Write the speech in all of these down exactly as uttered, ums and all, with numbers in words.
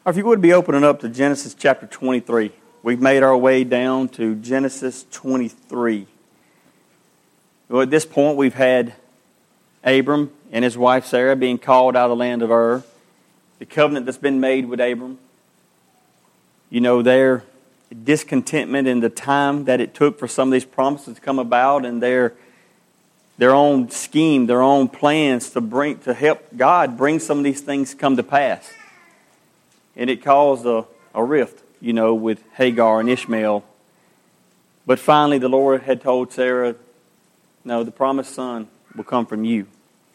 Or if you would be opening up to Genesis chapter twenty-three. We've made our way down to Genesis twenty-three. Well, at this point, we've had Abram and his wife Sarah being called out of the land of Ur. The covenant that's been made with Abram. You know, their discontentment in the time that it took for some of these promises to come about, and their their own scheme, their own plans to bring to help God bring some of these things come to pass. And it caused a, a rift, you know, with Hagar and Ishmael. But finally the Lord had told Sarah, no, the promised son will come from you.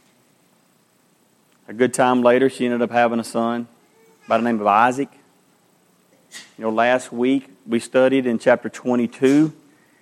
A good time later, she ended up having a son by the name of Isaac. You know, last week we studied in chapter twenty-two.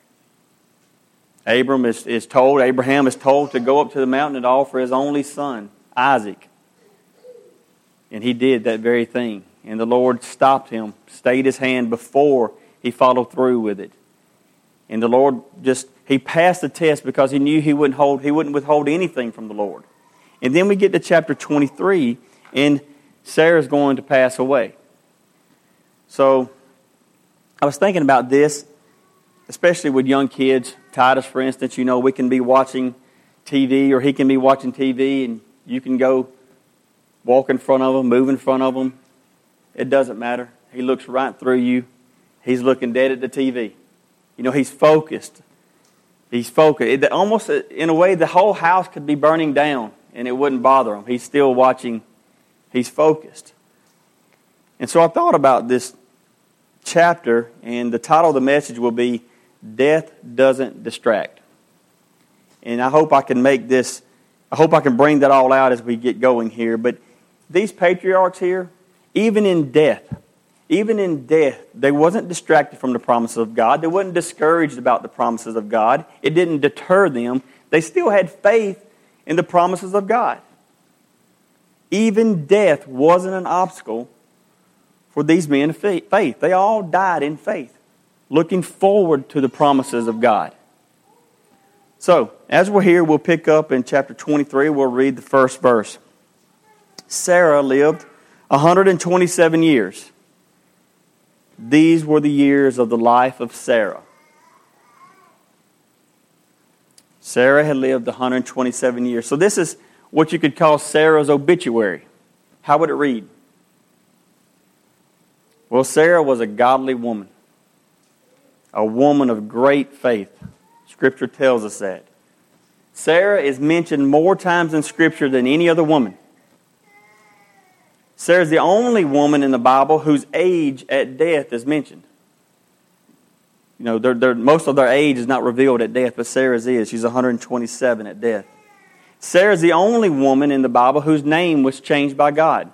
Abram is, is told, Abraham is told to go up to the mountain and offer his only son, Isaac. And he did that very thing. And the Lord stopped him, stayed his hand before he followed through with it. And the Lord just, he passed the test because he knew he wouldn't hold, he wouldn't withhold anything from the Lord. And then we get to chapter twenty-three, and Sarah's going to pass away. So, I was thinking about this, especially with young kids. Titus, for instance, you know, we can be watching T V, or he can be watching T V, and you can go walk in front of him, move in front of him. It doesn't matter. He looks right through you. He's looking dead at the T V. You know, he's focused. He's focused. It, almost, in a way, the whole house could be burning down, and it wouldn't bother him. He's still watching. He's focused. And so I thought about this chapter, and the title of the message will be, Death Doesn't Distract. And I hope I can make this, I hope I can bring that all out as we get going here. But these patriarchs here, even in death, even in death, they wasn't distracted from the promises of God. They wasn't discouraged about the promises of God. It didn't deter them. They still had faith in the promises of God. Even death wasn't an obstacle for these men of faith. They all died in faith, looking forward to the promises of God. So, as we're here, we'll pick up in chapter twenty-three. We'll read the first verse. Sarah lived one hundred twenty-seven years. These were the years of the life of Sarah. Sarah had lived one hundred twenty-seven years. So this is what you could call Sarah's obituary. How would it read? Well, Sarah was a godly woman. A woman of great faith. Scripture tells us that. Sarah is mentioned more times in Scripture than any other woman. Sarah is the only woman in the Bible whose age at death is mentioned. You know, they're, they're, most of their age is not revealed at death, but Sarah's is. She's one hundred twenty-seven at death. Sarah is the only woman in the Bible whose name was changed by God.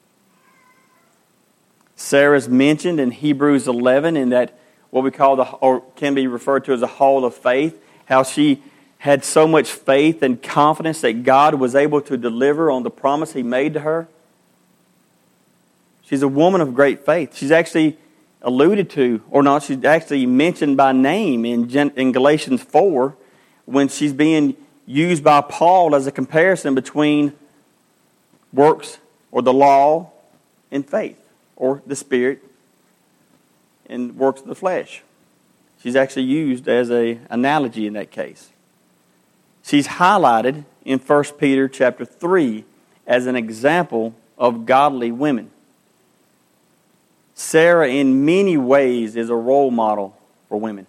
Sarah is mentioned in Hebrews eleven in that what we call the, or can be referred to as a hall of faith, how she had so much faith and confidence that God was able to deliver on the promise He made to her. She's a woman of great faith. She's actually alluded to, or not, she's actually mentioned by name in, in Galatians four when she's being used by Paul as a comparison between works or the law and faith, or the Spirit and works of the flesh. She's actually used as an analogy in that case. She's highlighted in First Peter chapter three as an example of godly women. Sarah, in many ways, is a role model for women.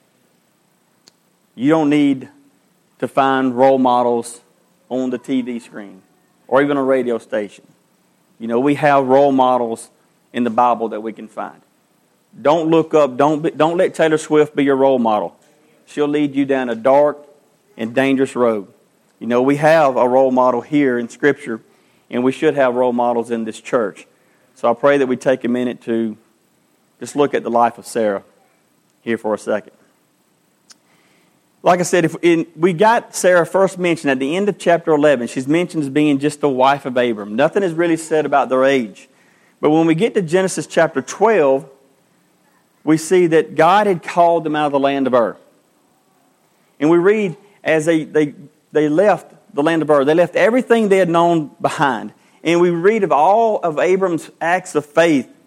You don't need to find role models on the T V screen or even a radio station. You know, we have role models in the Bible that we can find. Don't look up, don't, be, don't let Taylor Swift be your role model. She'll lead you down a dark and dangerous road. You know, we have a role model here in Scripture, and we should have role models in this church. So I pray that we take a minute to just look at the life of Sarah here for a second. Like I said, if in, we got Sarah first mentioned at the end of chapter eleven. She's mentioned as being just the wife of Abram. Nothing is really said about their age. But when we get to Genesis chapter twelve, we see that God had called them out of the land of Ur. And we read as they, they, they left the land of Ur, they left everything they had known behind. And we read of all of Abram's acts of faith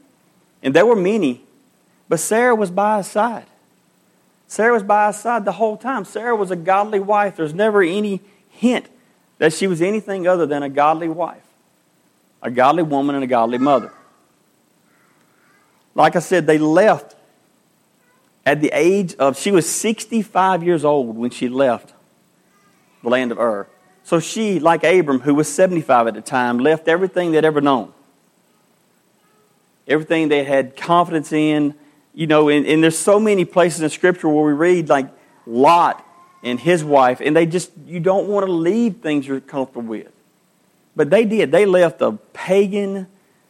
And there were many, but Sarah was by his side. Sarah was by his side the whole time. Sarah was a godly wife. There's never any hint that she was anything other than a godly wife, a godly woman and a godly mother. Like I said, they left at the age of, she was sixty-five years old when she left the land of Ur. So she, like Abram, who was seventy-five at the time, left everything they'd ever known. Everything they had confidence in. You know, and, and there's so many places in Scripture where we read like Lot and his wife, and they just, you don't want to leave things you're comfortable with. But they did. They left a pagan,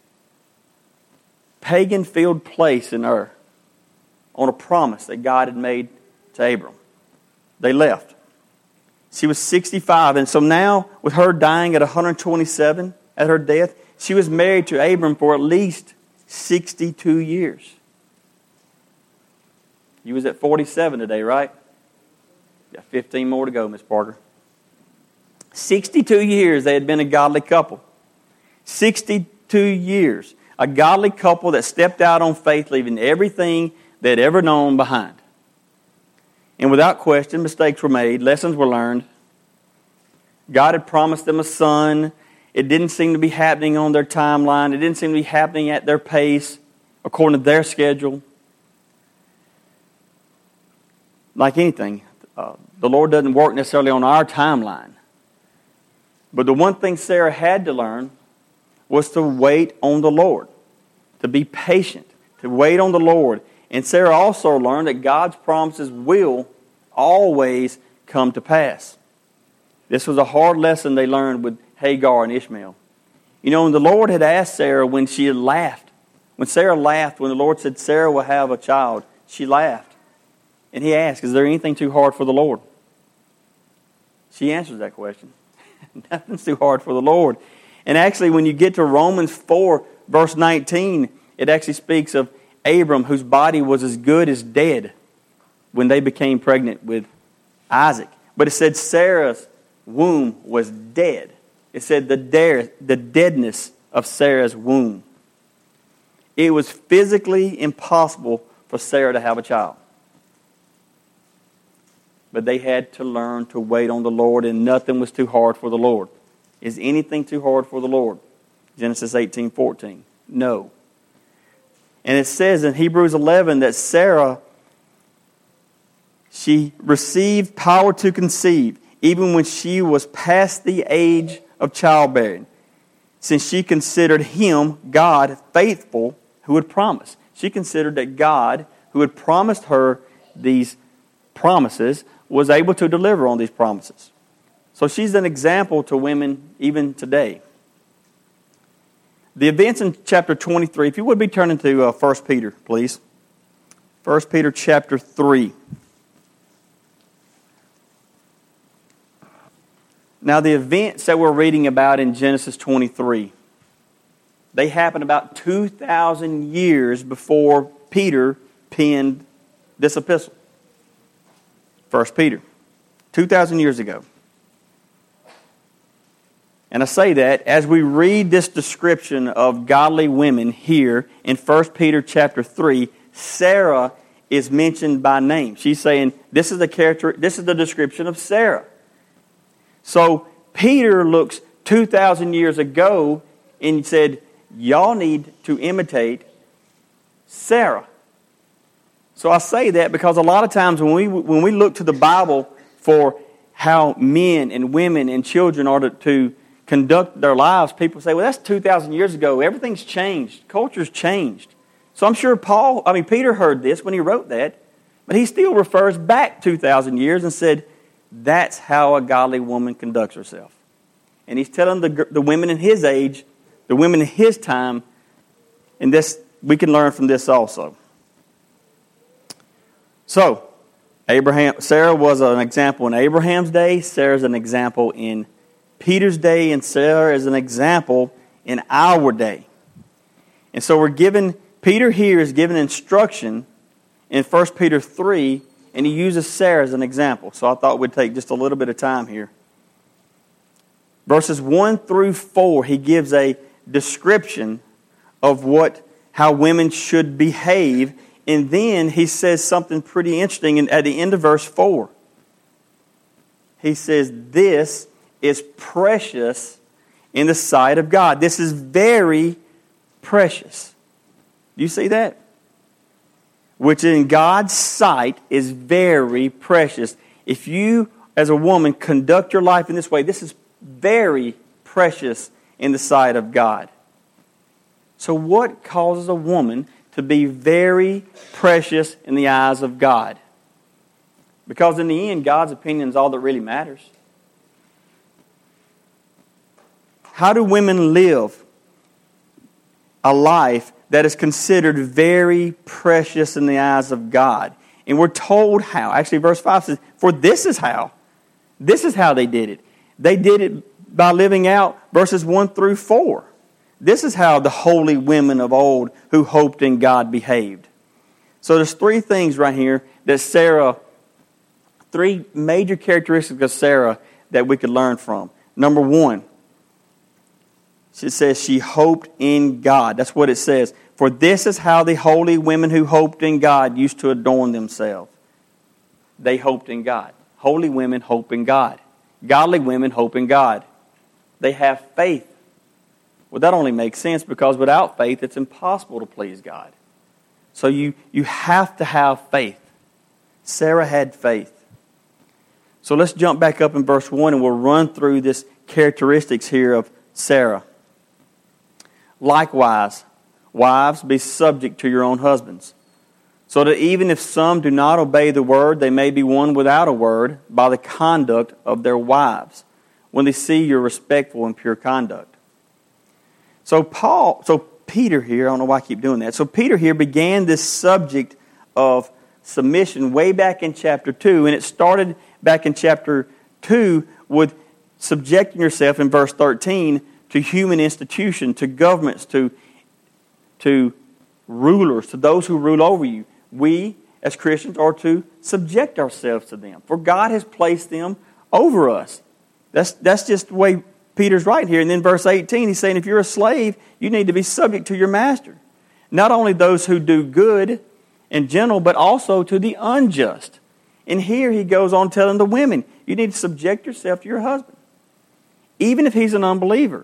pagan-filled place in Ur on a promise that God had made to Abram. They left. She was sixty-five, and so now, with her dying at one hundred twenty-seven at her death, she was married to Abram for at least sixty-two years. You was at forty-seven today, right? Got fifteen more to go, Miss Parker. sixty-two years they had been a godly couple. sixty-two years. A godly couple that stepped out on faith, leaving everything they'd ever known behind. And without question, mistakes were made. Lessons were learned. God had promised them a son. It didn't seem to be happening on their timeline. It didn't seem to be happening at their pace, according to their schedule. Like anything, uh, the Lord doesn't work necessarily on our timeline. But the one thing Sarah had to learn was to wait on the Lord, to be patient, to wait on the Lord. And Sarah also learned that God's promises will always come to pass. This was a hard lesson they learned with Hagar and Ishmael. You know, the Lord had asked Sarah when she had laughed. When Sarah laughed, when the Lord said Sarah will have a child, she laughed. And He asked, is there anything too hard for the Lord? She answers that question. Nothing's too hard for the Lord. And actually, when you get to Romans four, verse nineteen, it actually speaks of Abram, whose body was as good as dead when they became pregnant with Isaac. But it said Sarah's womb was dead. It said the, de- the deadness of Sarah's womb. It was physically impossible for Sarah to have a child. But they had to learn to wait on the Lord, and nothing was too hard for the Lord. Is anything too hard for the Lord? Genesis eighteen fourteen. No. And it says in Hebrews eleven that Sarah, she received power to conceive, even when she was past the age of childbearing, since she considered Him, God, faithful, who had promised. She considered that God, who had promised her these promises, was able to deliver on these promises. So she's an example to women even today. The events in chapter twenty-three, if you would be turning to uh, First Peter, please. First Peter chapter three. Now the events that we're reading about in Genesis twenty-three, they happened about two thousand years before Peter penned this epistle. First Peter, two thousand years ago. And I say that as we read this description of godly women here in First Peter chapter three, Sarah is mentioned by name. She's saying, this is the character, this is the description of Sarah. So Peter looks two thousand years ago and said, y'all need to imitate Sarah. So I say that because a lot of times when we when we look to the Bible for how men and women and children are to, to conduct their lives, people say, well, that's two thousand years ago. Everything's changed. Culture's changed. So I'm sure Paul, I mean, Peter heard this when he wrote that, but he still refers back two thousand years and said, that's how a godly woman conducts herself. And he's telling the, the women in his age, the women in his time, and this we can learn from this also. So, Abraham, Sarah was an example in Abraham's day. Sarah's an example in Peter's day, and Sarah is an example in our day. And so we're given, Peter here is given instruction in First Peter three, and he uses Sarah as an example. So I thought we'd take just a little bit of time here. Verses one through four, he gives a description of what how women should behave. And then he says something pretty interesting at the end of verse four. He says, this is precious in the sight of God. This is very precious. Do you see that? Which in God's sight is very precious. If you, as a woman, conduct your life in this way, this is very precious in the sight of God. So what causes a woman to be very precious in the eyes of God? Because in the end, God's opinion is all that really matters. How do women live a life that is considered very precious in the eyes of God? And we're told how. Actually, verse five says, for this is how. This is how they did it. They did it by living out verses one through four. This is how the holy women of old who hoped in God behaved. So there's three things right here that Sarah, three major characteristics of Sarah that we could learn from. Number one, it says she hoped in God. That's what it says. For this is how the holy women who hoped in God used to adorn themselves. They hoped in God. Holy women hope in God. Godly women hope in God. They have faith. Well, that only makes sense because without faith, it's impossible to please God. So you, you have to have faith. Sarah had faith. So let's jump back up in verse one and we'll run through this characteristics here of Sarah. Likewise, wives, be subject to your own husbands, so that even if some do not obey the word, they may be won without a word by the conduct of their wives, when they see your respectful and pure conduct. So Paul, so Peter here, I don't know why I keep doing that. So Peter here began this subject of submission way back in chapter two, and it started back in chapter two with subjecting yourself in verse thirteen to human institution, to governments, to, to rulers, to those who rule over you. We, as Christians, are to subject ourselves to them, for God has placed them over us. That's, that's just the way Peter's right here. And then verse eighteen, he's saying if you're a slave, you need to be subject to your master. Not only those who do good and gentle, but also to the unjust. And here he goes on telling the women, you need to subject yourself to your husband. Even if he's an unbeliever.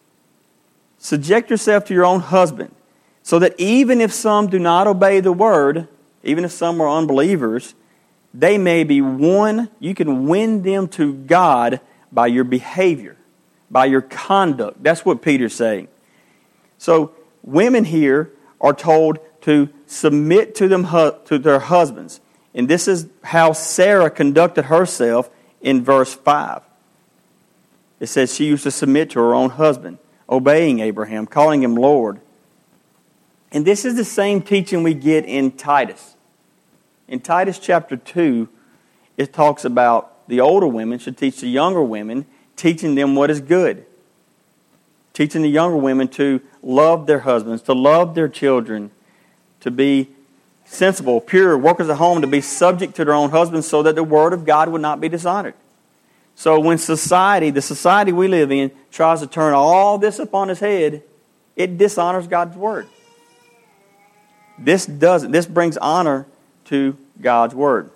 Subject yourself to your own husband, so that even if some do not obey the word, even if some are unbelievers, they may be won. You can win them to God by your behavior, by your conduct. That's what Peter's saying. So women here are told to submit to them to their husbands. And this is how Sarah conducted herself in verse five. It says she used to submit to her own husband, obeying Abraham, calling him Lord. And this is the same teaching we get in Titus. In Titus chapter two, it talks about the older women should teach the younger women, teaching them what is good. Teaching the younger women to love their husbands, to love their children, to be sensible, pure, workers at home, to be subject to their own husbands so that the word of God would not be dishonored. So when society, the society we live in, tries to turn all this upon its head, it dishonors God's word. This doesn't. This brings honor to God's word.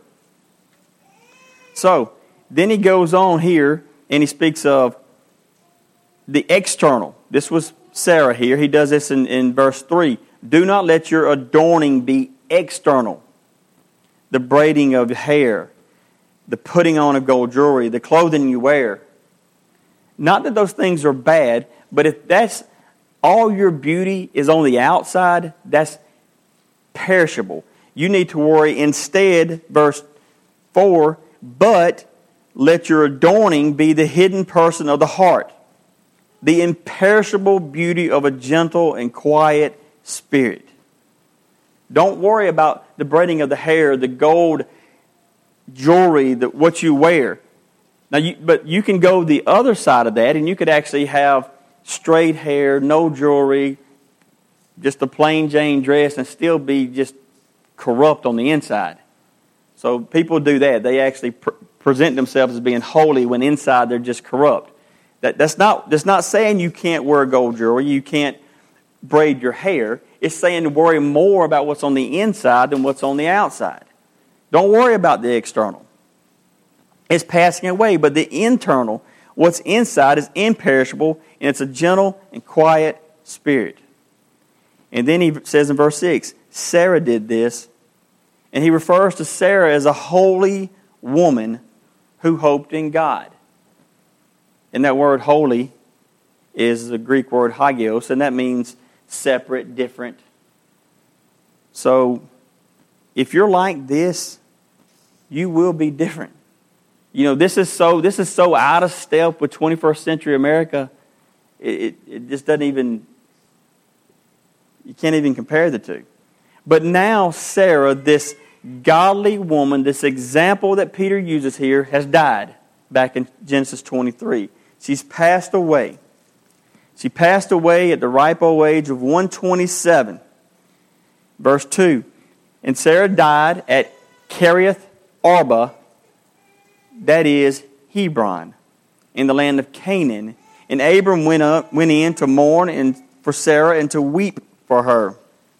So, then he goes on here and he speaks of the external. This was Sarah here. He does this in, in verse three. Do not let your adorning be external. The braiding of hair, the putting on of gold jewelry, the clothing you wear. Not that those things are bad, but if that's all your beauty is on the outside, that's perishable. You need to worry instead, verse four, but let your adorning be the hidden person of the heart, the imperishable beauty of a gentle and quiet spirit. Don't worry about the braiding of the hair, the gold jewelry, the, what you wear. Now, you, but you can go the other side of that, and you could actually have straight hair, no jewelry, just a plain Jane dress, and still be just corrupt on the inside. So people do that. They actually pr- present themselves as being holy when inside they're just corrupt. That, that's not that's not saying you can't wear gold jewelry. You can't braid your hair. It's saying to worry more about what's on the inside than what's on the outside. Don't worry about the external. It's passing away, but the internal, what's inside, is imperishable, and it's a gentle and quiet spirit. And then he says in verse six, Sarah did this, and he refers to Sarah as a holy woman who hoped in God. And that word holy is the Greek word hagios, and that means separate, different. So, if you're like this, you will be different. You know, this is so this is so out of step with twenty-first century America. It, it, it just doesn't even, you can't even compare the two. But now Sarah, this godly woman, this example that Peter uses here, has died back in Genesis twenty-three. She's passed away. She passed away at the ripe old age of one hundred twenty-seven. Verse two, and Sarah died at Kiriath Arba, that is Hebron, in the land of Canaan. And Abram went up, went in to mourn and for Sarah and to weep for her.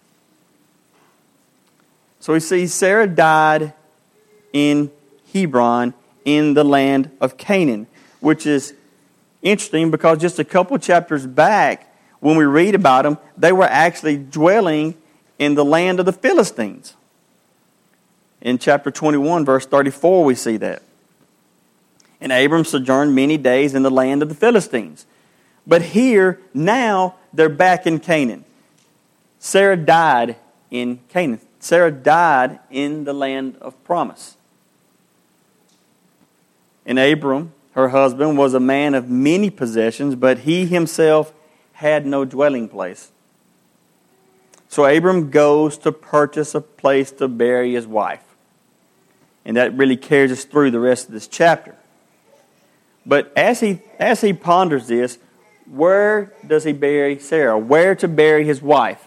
So we see Sarah died in Hebron in the land of Canaan, which is interesting because just a couple chapters back, when we read about them, they were actually dwelling in the land of the Philistines. In chapter twenty-one, verse thirty-four, we see that. And Abram sojourned many days in the land of the Philistines. But here, now, they're back in Canaan. Sarah died in Canaan. Sarah died in the land of promise. And Abram, her husband, was a man of many possessions, but he himself had no dwelling place. So Abram goes to purchase a place to bury his wife. And that really carries us through the rest of this chapter. But as he as he ponders this, where does he bury Sarah? Where to bury his wife?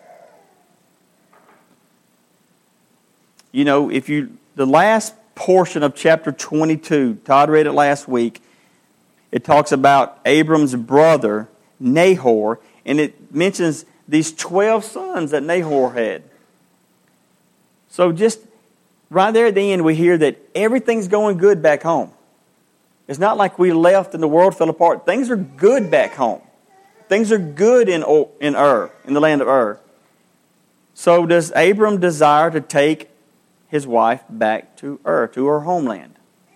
You know, if you the last portion of chapter twenty-two, Todd read it last week, it talks about Abram's brother, Nahor, and it mentions these twelve sons that Nahor had. So just right there at the end, we hear that everything's going good back home. It's not like we left and the world fell apart. Things are good back home. Things are good in in Ur, in the land of Ur. So does Abram desire to take his wife back to Ur, to her homeland?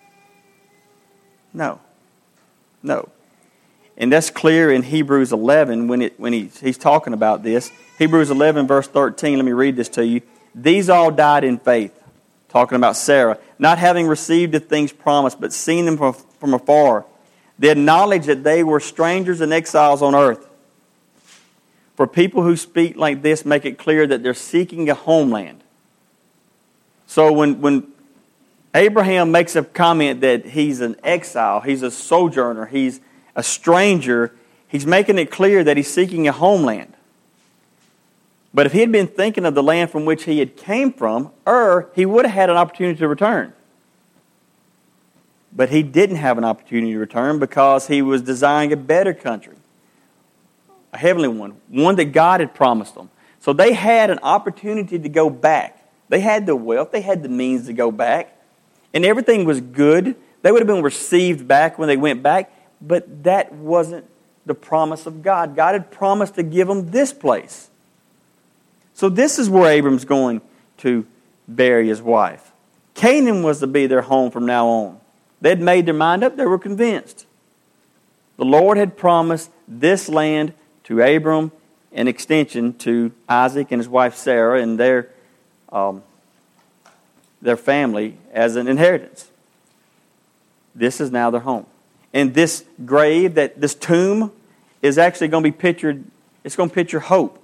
No. No. And that's clear in Hebrews eleven when it when he, he's talking about this. Hebrews eleven, verse thirteen, let me read this to you. These all died in faith, talking about Sarah, not having received the things promised, but seeing them from, from afar. They acknowledged that they were strangers and exiles on earth. For people who speak like this make it clear that they're seeking a homeland. So when, when Abraham makes a comment that he's an exile, he's a sojourner, he's a stranger, he's making it clear that he's seeking a homeland. But if he had been thinking of the land from which he had came from, Ur, he would have had an opportunity to return. But he didn't have an opportunity to return because he was desiring a better country, a heavenly one, one that God had promised them. So they had an opportunity to go back. They had the wealth, they had the means to go back, and everything was good. They would have been received back when they went back, but that wasn't the promise of God. God had promised to give them this place. So this is where Abram's going to bury his wife. Canaan was to be their home from now on. They'd made their mind up. They were convinced. The Lord had promised this land to Abram, an extension to Isaac and his wife Sarah and their, um, their family as an inheritance. This is now their home. And this grave, that this tomb, is actually going to be pictured, it's going to picture hope.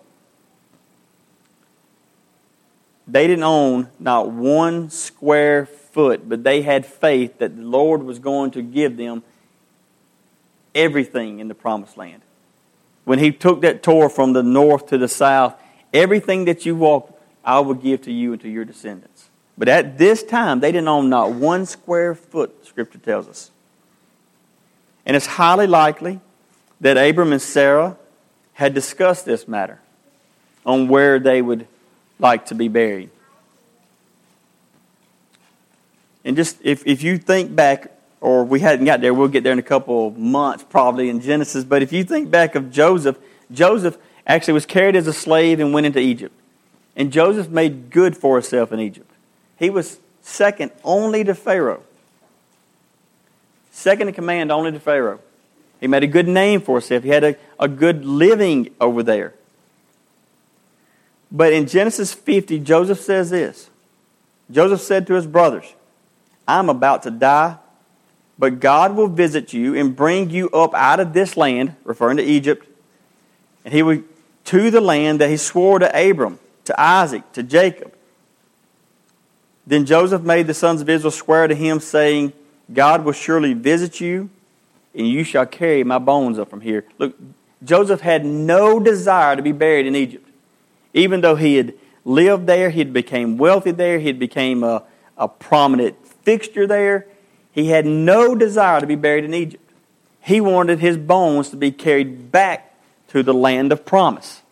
They didn't own not one square foot, but they had faith that the Lord was going to give them everything in the promised land. When he took that tour from the north to the south, everything that you walk, I will give to you and to your descendants. But at this time, they didn't own not one square foot, Scripture tells us. And it's highly likely that Abram and Sarah had discussed this matter on where they would like to be buried. And just if, if you think back, or we hadn't got there, we'll get there in a couple of months probably in Genesis, but if you think back of Joseph, Joseph actually was carried as a slave and went into Egypt. And Joseph made good for himself in Egypt. He was second only to Pharaoh. Second in command only to Pharaoh. He made a good name for himself. He had a, a good living over there. But in Genesis fifty, Joseph says this. Joseph said to his brothers, I'm about to die, but God will visit you and bring you up out of this land, referring to Egypt, and he will to the land that he swore to Abram, to Isaac, to Jacob. Then Joseph made the sons of Israel swear to him, saying, God will surely visit you, and you shall carry my bones up from here. Look, Joseph had no desire to be buried in Egypt. Even though he had lived there, he had become wealthy there, he had become a, a prominent fixture there, he had no desire to be buried in Egypt. He wanted his bones to be carried back to the land of promise.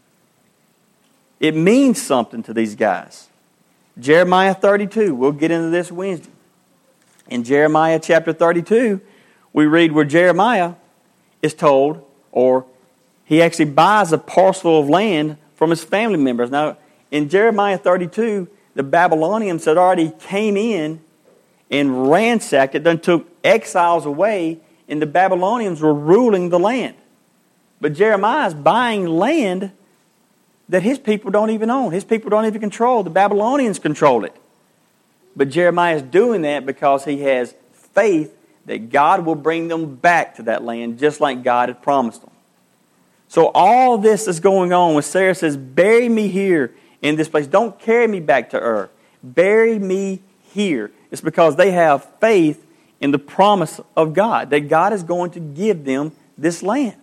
It means something to these guys. Jeremiah thirty-two, we'll get into this Wednesday. In Jeremiah chapter thirty-two, we read where Jeremiah is told, or he actually buys a parcel of land from his family members. Now, in Jeremiah thirty-two, the Babylonians had already came in and ransacked it, then took exiles away, and the Babylonians were ruling the land. But Jeremiah is buying land that his people don't even own. His people don't even control. The Babylonians control it. But Jeremiah is doing that because he has faith that God will bring them back to that land just like God had promised them. So all this is going on when Sarah says, bury me here in this place. Don't carry me back to Ur. Bury me here. It's because they have faith in the promise of God, that God is going to give them this land.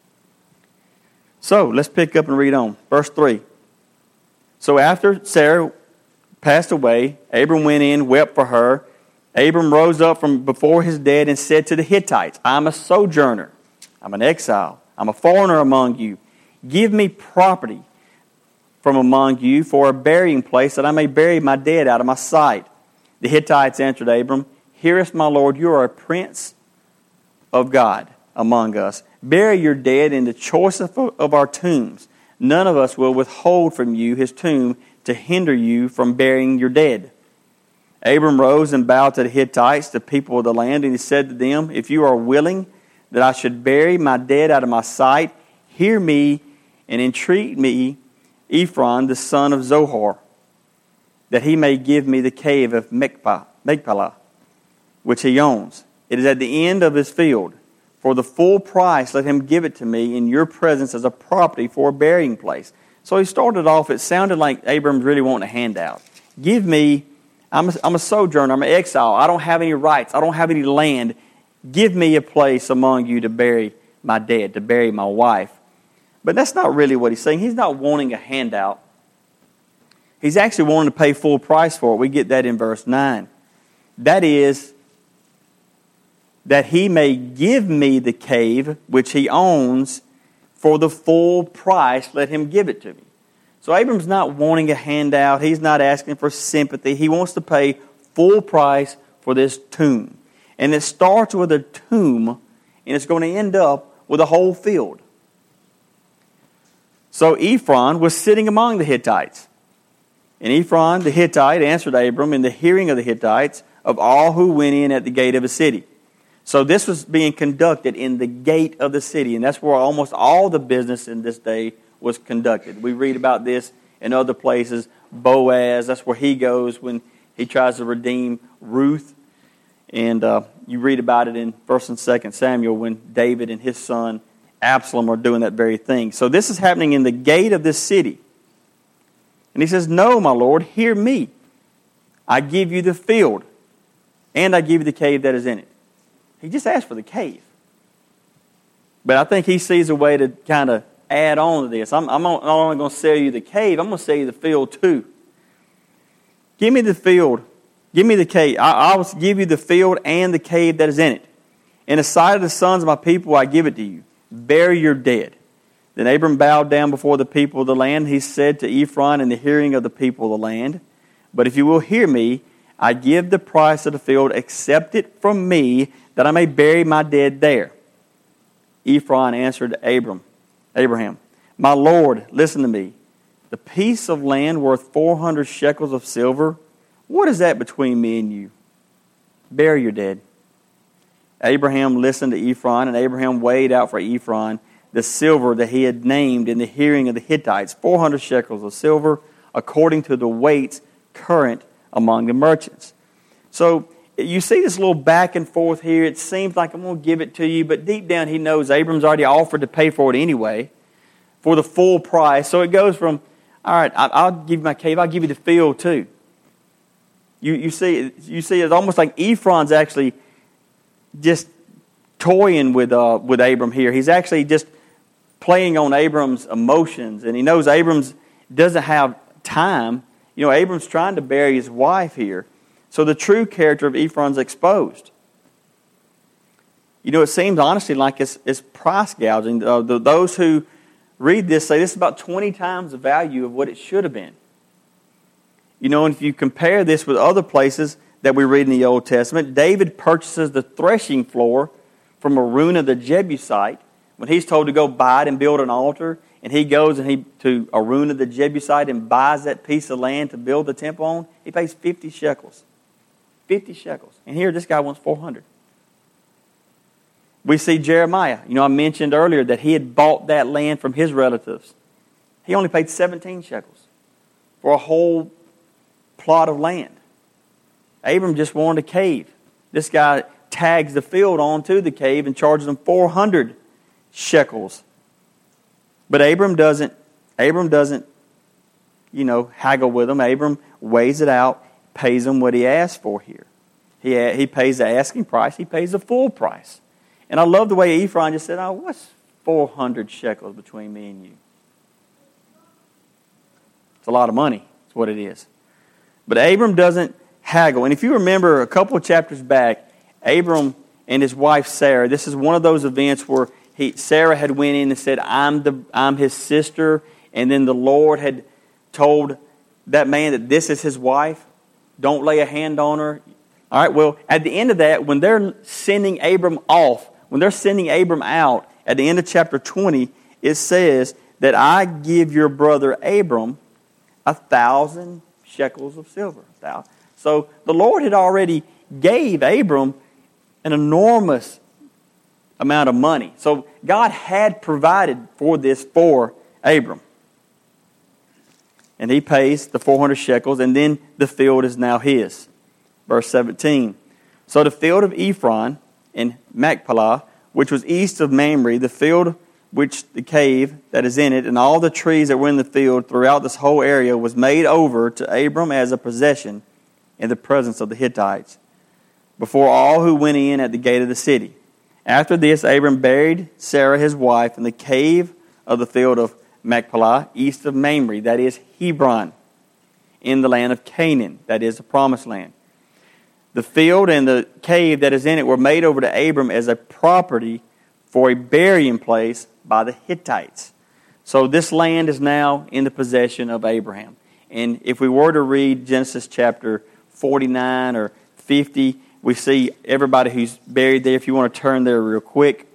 So let's pick up and read on. Verse three. So after Sarah passed away, Abram went in, wept for her. Abram rose up from before his dead and said to the Hittites, I'm a sojourner. I'm an exile. I'm a foreigner among you. Give me property from among you for a burying place, that I may bury my dead out of my sight. The Hittites answered Abram, Hearest, my Lord, you are a prince of God among us. Bury your dead in the choicest of our tombs. None of us will withhold from you his tomb to hinder you from burying your dead. Abram rose and bowed to the Hittites, the people of the land, and he said to them, If you are willing that I should bury my dead out of my sight, hear me and entreat me, Ephron, the son of Zohar, that he may give me the cave of Machpelah, which he owns. It is at the end of his field. For the full price, let him give it to me in your presence as a property for a burying place. So he started off, it sounded like Abram's really wanting a handout. Give me, I'm a, I'm a sojourner, I'm an exile, I don't have any rights, I don't have any land. Give me a place among you to bury my dead, to bury my wife. But that's not really what he's saying. He's not wanting a handout. He's actually wanting to pay full price for it. We get that in verse nine. That is, that he may give me the cave which he owns for the full price, let him give it to me. So Abram's not wanting a handout. He's not asking for sympathy. He wants to pay full price for this tomb. And it starts with a tomb, and it's going to end up with a whole field. So Ephron was sitting among the Hittites. And Ephron the Hittite answered Abram in the hearing of the Hittites of all who went in at the gate of a city. So this was being conducted in the gate of the city, and that's where almost all the business in this day was conducted. We read about this in other places. Boaz, that's where he goes when he tries to redeem Ruth. And uh, you read about it in First and Second Samuel when David and his son Absalom are doing that very thing. So this is happening in the gate of this city. And he says, No, my Lord, hear me. I give you the field, and I give you the cave that is in it. He just asked for the cave. But I think he sees a way to kind of add on to this. I'm, I'm not only going to sell you the cave, I'm going to sell you the field too. Give me the field. Give me the cave. I, I will give you the field and the cave that is in it. In the sight of the sons of my people, I give it to you. Bury your dead. Then Abram bowed down before the people of the land. He said to Ephron in the hearing of the people of the land, "But if you will hear me, I give the price of the field, accept it from me, that I may bury my dead there." Ephron answered Abram, Abraham, "My Lord, listen to me. The piece of land worth four hundred shekels of silver, what is that between me and you? Bury your dead." Abraham listened to Ephron, and Abraham weighed out for Ephron the silver that he had named in the hearing of the Hittites, four hundred shekels of silver, according to the weights current among the merchants. So you see this little back and forth here. It seems like I'm going to give it to you, but deep down he knows Abram's already offered to pay for it anyway, for the full price. So it goes from, all right, I'll give you my cave, I'll give you the field too. You you see, you see, it's almost like Ephron's actually just toying with uh, with Abram here. He's actually just playing on Abram's emotions, and he knows Abram's doesn't have time. You know, Abram's trying to bury his wife here. So the true character of Ephron's exposed. You know, it seems honestly like it's, it's price gouging. Uh, the, those who read this say this is about twenty times the value of what it should have been. You know, and if you compare this with other places that we read in the Old Testament, David purchases the threshing floor from Araunah the Jebusite when he's told to go buy it and build an altar. And he goes and he to Araunah the Jebusite and buys that piece of land to build the temple on. He pays fifty shekels. fifty shekels. And here this guy wants four hundred. We see Jeremiah. You know, I mentioned earlier that he had bought that land from his relatives. He only paid seventeen shekels for a whole plot of land. Abram just wanted a cave. This guy tags the field onto the cave and charges them four hundred shekels. But Abram doesn't, Abram doesn't, you know, haggle with him. Abram weighs it out, pays him what he asked for here. He, he pays the asking price. He pays the full price. And I love the way Ephron just said, "Oh, what's four hundred shekels between me and you?" It's a lot of money. That's what it is. But Abram doesn't haggle. And if you remember a couple of chapters back, Abram and his wife Sarah, this is one of those events where he, Sarah had went in and said, I'm the I'm his sister. And then the Lord had told that man that this is his wife. Don't lay a hand on her. All right, well, at the end of that, when they're sending Abram off, when they're sending Abram out, at the end of chapter twenty, it says that I give your brother Abram a thousand shekels of silver. So the Lord had already gave Abram an enormous amount of money. So God had provided for this for Abram. And he pays the four hundred shekels, and then the field is now his. Verse seventeen. So the field of Ephron in Machpelah, which was east of Mamre, the field which the cave that is in it, and all the trees that were in the field throughout this whole area, was made over to Abram as a possession in the presence of the Hittites, before all who went in at the gate of the city. After this, Abram buried Sarah his wife in the cave of the field of Machpelah, east of Mamre, that is Hebron, in the land of Canaan, that is the promised land. The field and the cave that is in it were made over to Abram as a property for a burying place by the Hittites. So this land is now in the possession of Abraham. And if we were to read Genesis chapter forty-nine or fifty, we see everybody who's buried there. If you want to turn there real quick.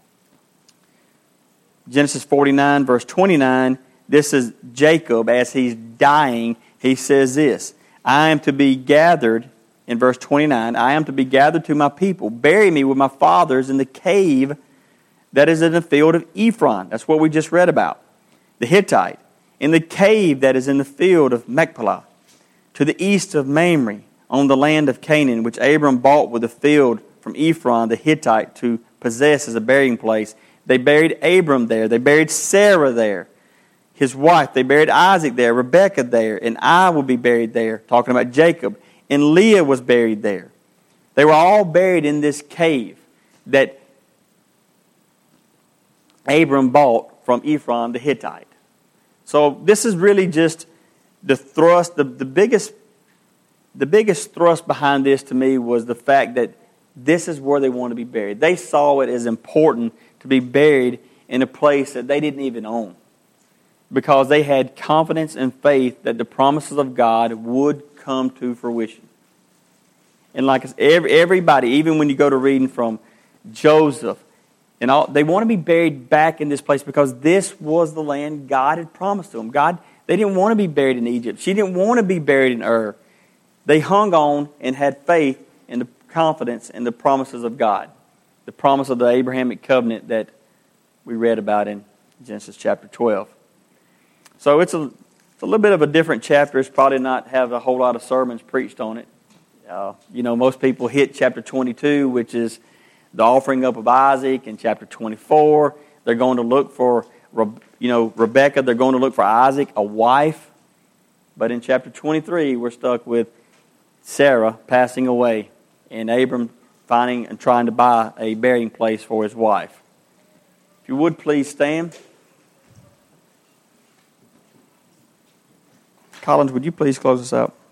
Genesis forty-nine, verse twenty-nine, this is Jacob as he's dying. He says this, I am to be gathered, in verse twenty-nine, I am to be gathered to my people. Bury me with my fathers in the cave that is in the field of Ephron. That's what we just read about. The Hittite. In the cave that is in the field of Machpelah, to the east of Mamre, on the land of Canaan, which Abram bought with the field from Ephron the Hittite to possess as a burying place. They buried Abram there. They buried Sarah there, his wife. They buried Isaac there, Rebekah there, and I will be buried there, talking about Jacob. And Leah was buried there. They were all buried in this cave that Abram bought from Ephron the Hittite. So this is really just the thrust, the, the biggest the biggest thrust behind this to me was the fact that this is where they want to be buried. They saw it as important to be buried in a place that they didn't even own, because they had confidence and faith that the promises of God would come to fruition. And like everybody, even when you go to reading from Joseph, and all, they want to be buried back in this place because this was the land God had promised to them. God, they didn't want to be buried in Egypt. She didn't want to be buried in Ur. They hung on and had faith in the confidence in the promises of God, the promise of the Abrahamic covenant that we read about in Genesis chapter twelve. So it's a, it's a little bit of a different chapter. It's probably not have a whole lot of sermons preached on it. Uh, you know, most people hit chapter twenty-two, which is the offering up of Isaac. In chapter twenty-four, they're going to look for, you know, Rebekah. They're going to look for Isaac, a wife. But in chapter twenty-three, we're stuck with Sarah passing away and Abram finding and trying to buy a burying place for his wife. If you would please stand. Collins, would you please close us out?